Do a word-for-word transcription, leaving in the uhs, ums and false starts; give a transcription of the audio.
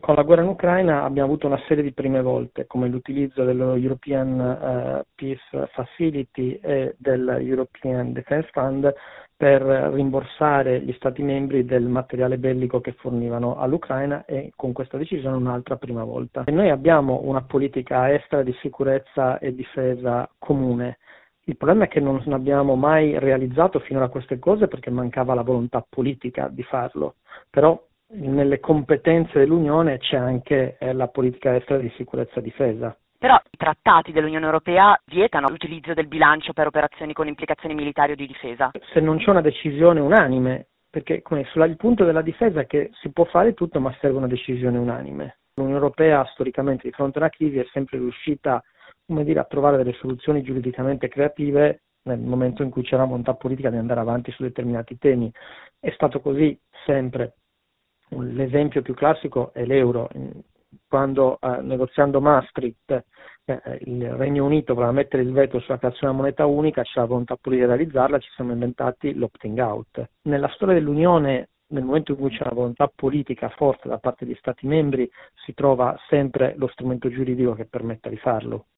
Con la guerra in Ucraina abbiamo avuto una serie di prime volte, come l'utilizzo dello European uh, Peace Facility e del European Defence Fund per rimborsare gli Stati membri del materiale bellico che fornivano all'Ucraina, e con questa decisione un'altra prima volta. E noi abbiamo una politica estera di sicurezza e difesa comune. Il problema è che non abbiamo mai realizzato finora queste cose perché mancava la volontà politica di farlo, però nelle competenze dell'Unione c'è anche eh, la politica estera di sicurezza e difesa. Però i trattati dell'Unione Europea vietano l'utilizzo del bilancio per operazioni con implicazioni militari o di difesa. Se non c'è una decisione unanime, perché come, sulla, il punto della difesa è che si può fare tutto ma serve una decisione unanime. L'Unione Europea storicamente di fronte alla crisi è sempre riuscita, come dire, a trovare delle soluzioni giuridicamente creative nel momento in cui c'era la volontà politica di andare avanti su determinati temi. È stato così sempre. L'esempio più classico è l'euro. Quando eh, negoziando Maastricht eh, il Regno Unito voleva mettere il veto sulla creazione della moneta unica, c'era la volontà politica di realizzarla, ci siamo inventati l'opting out. Nella storia dell'Unione, nel momento in cui c'è una volontà politica forte da parte degli Stati membri, si trova sempre lo strumento giuridico che permetta di farlo.